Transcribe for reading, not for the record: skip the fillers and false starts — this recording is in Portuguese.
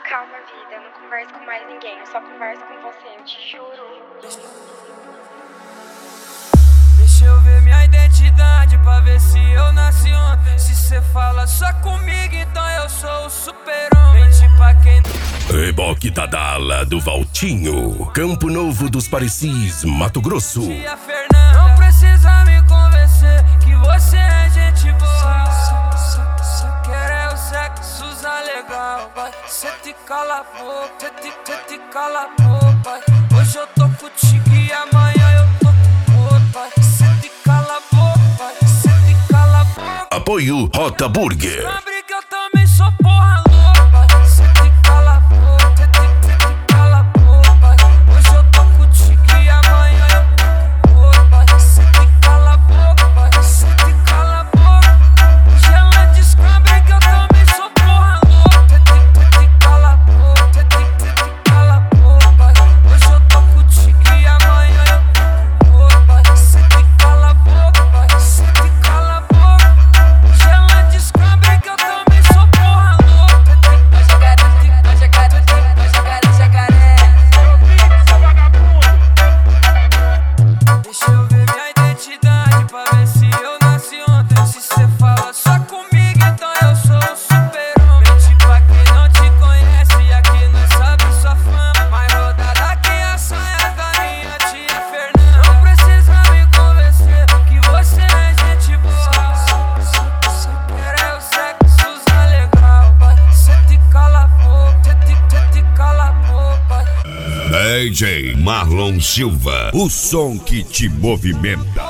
Calma, vida, eu não converso com mais ninguém, eu só converso com você, eu te juro. Deixa eu ver minha identidade pra ver se eu nasci ontem. Se cê fala só comigo, então eu sou o super-homem. Mente pra quem... Reboque da Dala do Valtinho, Campo Novo dos Parecis, Mato Grosso. Tia Fernanda, não precisa me convencer que você é gente boa. Só quer é o sexo usar legal, vai. Cê te cala a boca, cê te cala a boca, vai. Hoje eu tô contigo e amanhã eu tô com outro, vai. Cê te cala a boca, vai. Cê te cala a boca. Apoio Rota Burger. Sabe que eu também sou porra louca, vai. Cê te cala a boca, cê te cala a boca, vai. Hoje eu tô contigo e amanhã eu tô com outro, vai. Cê te cala a boca, vai. Cê te cala a boca. Hoje ela descobre que eu também sou porra louca. Cê te cala a boca, cê te cala a boca, vai. Hoje eu tô contigo e amanhã eu tô com outro, vai. Cê te cala a boca, vai. Cê te cala a boca. Hoje ela descobre que eu também sou porra louca. Vai jogar, vai jogar, vai jogar no jacaré. Deixa eu ver minha identidade pra ver se eu nasci ontem. Se cê fala só comigo, então eu sou o super-homem. Mente pra quem não te conhece, aqui nós sabe sua fama. Mais rodada que a saia da minha tia Fernanda. Não precisa me convencer que você é gente boa. Só quer é o sexo usar legal, vai. Cê te cala a boca, cê te cala a boca, vai. DJ Marlon Silva, o som que te movimenta.